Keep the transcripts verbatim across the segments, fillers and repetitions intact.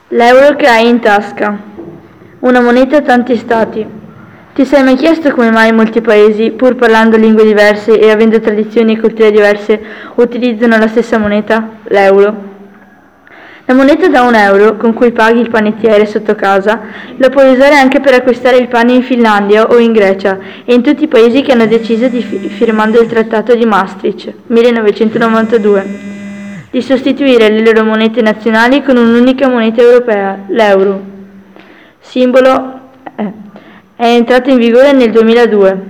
L'euro che hai in tasca. Una moneta a tanti stati. Ti sei mai chiesto come mai molti paesi, pur parlando lingue diverse e avendo tradizioni e culture diverse, utilizzano la stessa moneta, l'euro? La moneta da un euro, con cui paghi il panettiere sotto casa, la puoi usare anche per acquistare il pane in Finlandia o in Grecia e in tutti i paesi che hanno deciso di fi- firmando il Trattato di Maastricht, millenovecentonovantadue, di sostituire le loro monete nazionali con un'unica moneta europea, l'euro. Simbolo eh, è entrato in vigore nel duemiladue.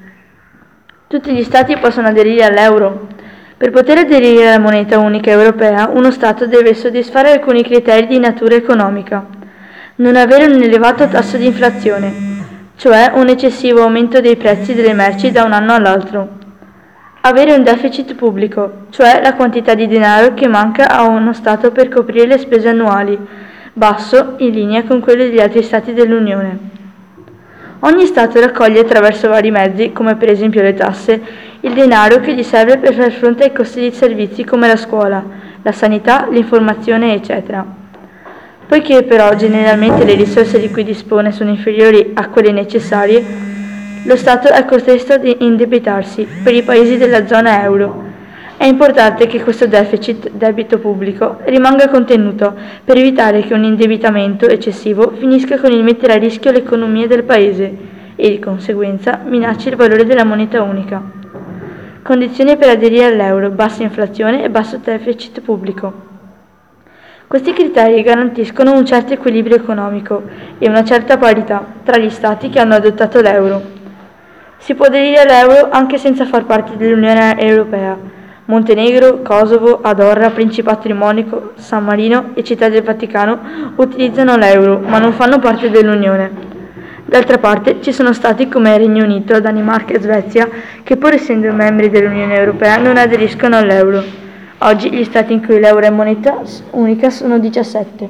Tutti gli stati possono aderire all'euro. Per poter aderire alla moneta unica europea, uno Stato deve soddisfare alcuni criteri di natura economica. Non avere un elevato tasso di inflazione, cioè un eccessivo aumento dei prezzi delle merci da un anno all'altro. Avere un deficit pubblico, cioè la quantità di denaro che manca a uno Stato per coprire le spese annuali, basso in linea con quello degli altri Stati dell'Unione. Ogni Stato raccoglie attraverso vari mezzi, come per esempio le tasse, il denaro che gli serve per far fronte ai costi di servizi come la scuola, la sanità, l'informazione, eccetera. Poiché però generalmente le risorse di cui dispone sono inferiori a quelle necessarie, lo Stato è costretto ad indebitarsi per i paesi della zona euro. È importante che questo deficit debito pubblico rimanga contenuto per evitare che un indebitamento eccessivo finisca con il mettere a rischio l'economia del paese e, di conseguenza, minacci il valore della moneta unica. Condizioni per aderire all'euro: bassa inflazione e basso deficit pubblico. Questi criteri garantiscono un certo equilibrio economico e una certa parità tra gli Stati che hanno adottato l'euro. Si può aderire all'euro anche senza far parte dell'Unione Europea. Montenegro, Kosovo, Andorra, Principato di Monaco, San Marino e Città del Vaticano utilizzano l'euro, ma non fanno parte dell'Unione. D'altra parte ci sono stati come Regno Unito, Danimarca e Svezia che, pur essendo membri dell'Unione Europea, non aderiscono all'euro. Oggi gli stati in cui l'euro è moneta unica sono diciassette.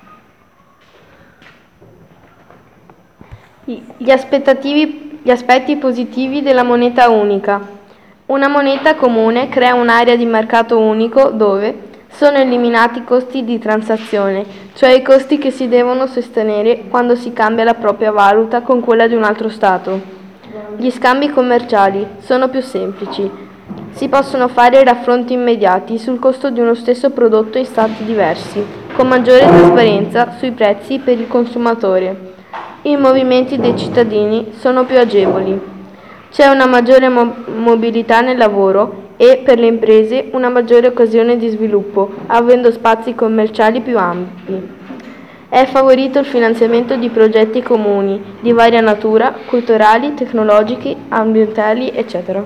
Gli aspettativi, gli aspetti positivi della moneta unica. Una moneta comune crea un'area di mercato unico dove sono eliminati i costi di transazione, cioè i costi che si devono sostenere quando si cambia la propria valuta con quella di un altro Stato. Gli scambi commerciali sono più semplici. Si possono fare raffronti immediati sul costo di uno stesso prodotto in Stati diversi, con maggiore trasparenza sui prezzi per il consumatore. I movimenti dei cittadini sono più agevoli. C'è una maggiore mo- mobilità nel lavoro e, per le imprese, una maggiore occasione di sviluppo, avendo spazi commerciali più ampi. È favorito il finanziamento di progetti comuni di varia natura, culturali, tecnologici, ambientali, eccetera.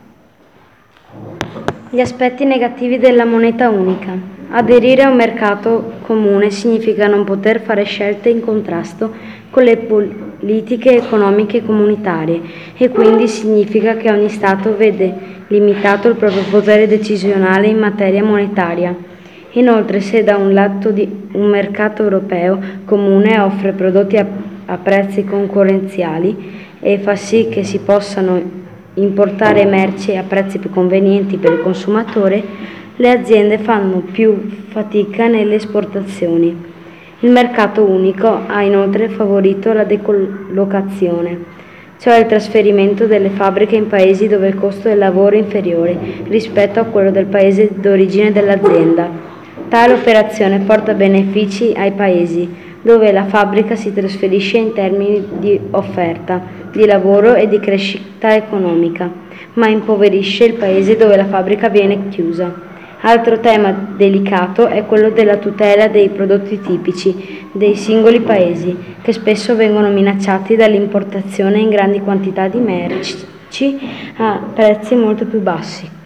Gli aspetti negativi della moneta unica. Aderire a un mercato comune significa non poter fare scelte in contrasto con le politiche economiche comunitarie e quindi significa che ogni Stato vede limitato il proprio potere decisionale in materia monetaria. Inoltre, se da un lato di un mercato europeo comune offre prodotti a, a prezzi concorrenziali e fa sì che si possano importare merci a prezzi più convenienti per il consumatore, le aziende fanno più fatica nelle esportazioni. Il mercato unico ha inoltre favorito la decollocazione, cioè il trasferimento delle fabbriche in paesi dove il costo del lavoro è inferiore rispetto a quello del paese d'origine dell'azienda. Tale operazione porta benefici ai paesi dove la fabbrica si trasferisce in termini di offerta, di lavoro e di crescita economica, ma impoverisce il paese dove la fabbrica viene chiusa. Altro tema delicato è quello della tutela dei prodotti tipici dei singoli paesi, che spesso vengono minacciati dall'importazione in grandi quantità di merci a prezzi molto più bassi.